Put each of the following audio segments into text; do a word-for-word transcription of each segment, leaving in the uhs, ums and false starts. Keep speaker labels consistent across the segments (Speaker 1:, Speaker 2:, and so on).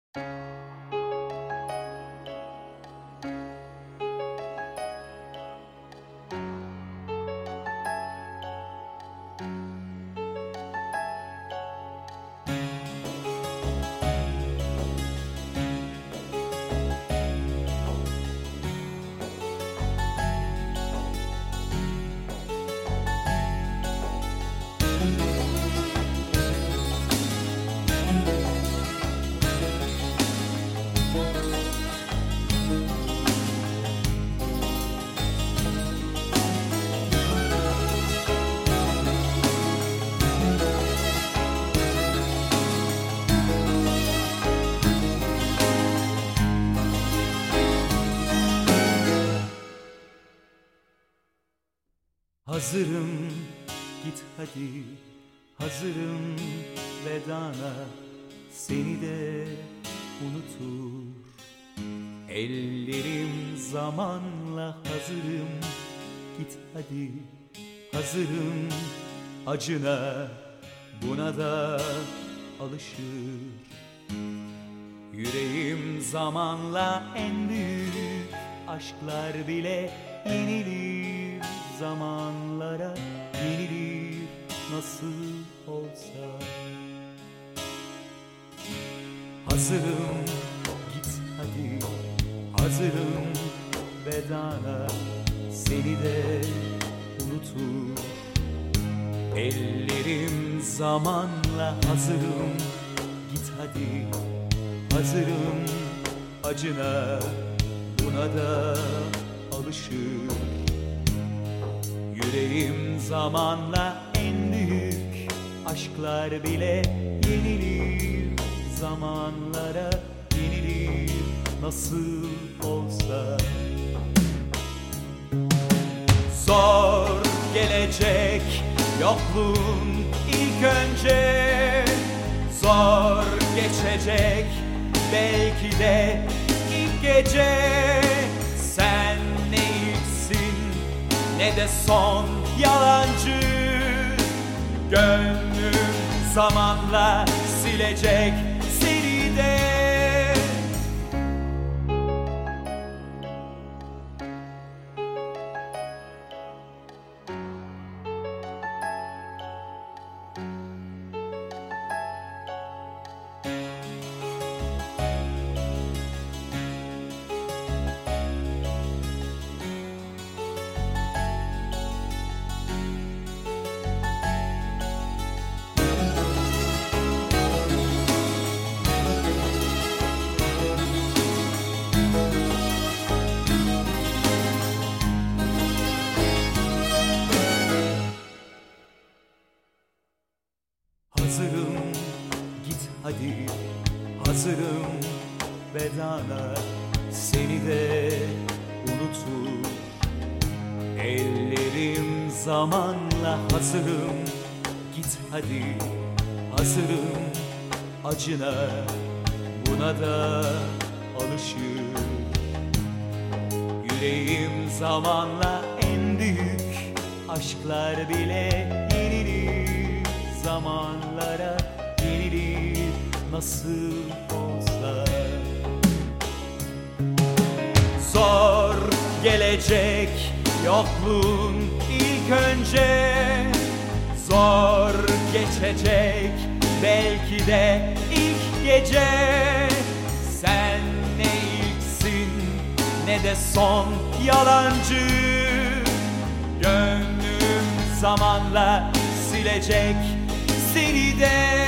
Speaker 1: Hazırım, git hadi, hazırım vedana, seni de unutur. Ellerim zamanla hazırım, git hadi, hazırım acına, buna da alışır. Yüreğim zamanla en büyük aşklar bile yenilir. Zamanlara yenilir nasıl olsa. Hazırım, git hadi, hazırım vedana, seni de unutur. Ellerim zamanla hazırım, git hadi, hazırım acına, buna da alışır. Yüreğim zamanla en büyük aşklar bile yenilir. Zamanlara yenilir nasıl olsa. Zor gelecek yokluğun ilk önce, zor geçecek belki de ilk gece. Sen ne ilksin ne de son yalancı, gönlüm zamanla silecek seni de. Hazırım, git hadi, hazırım vedana, seni de unutur. Ellerim zamanla hazırım, git hadi, hazırım acına, buna da alışır. Yüreğim zamanla en büyük aşklar bile yenilir. Zamanlara yenilir nasıl olsa. Zor gelecek yokluğun ilk önce, zor geçecek belki de ilk gece. Sen ne ilksin ne de son yalancı, gönlüm zamanla silecek seni de.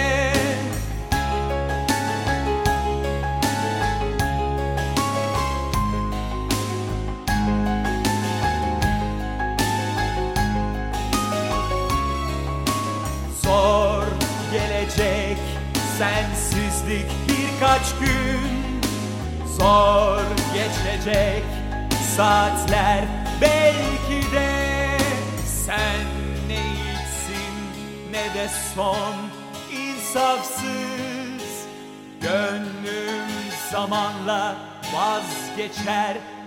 Speaker 1: Zor gelecek sensizlik birkaç gün, zor geçecek saatler belki de. Sen ne ilksin ne de son insafsız, gönlüm zamanla vazgeçer